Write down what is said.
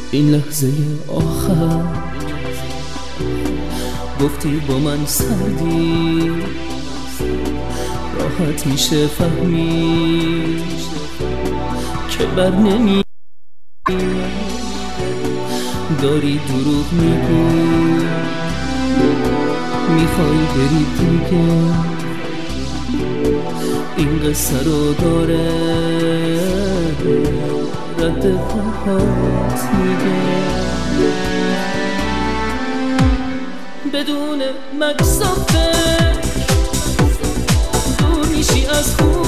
این لحظه آخر گفتی با من سردی، راحت میشه فهمی که بر نمی داری دروغ میگی، میخوای بری دیگه. این قصه رو داره رد پاهات میگه، بدون مکس و فکر دور میشی از خون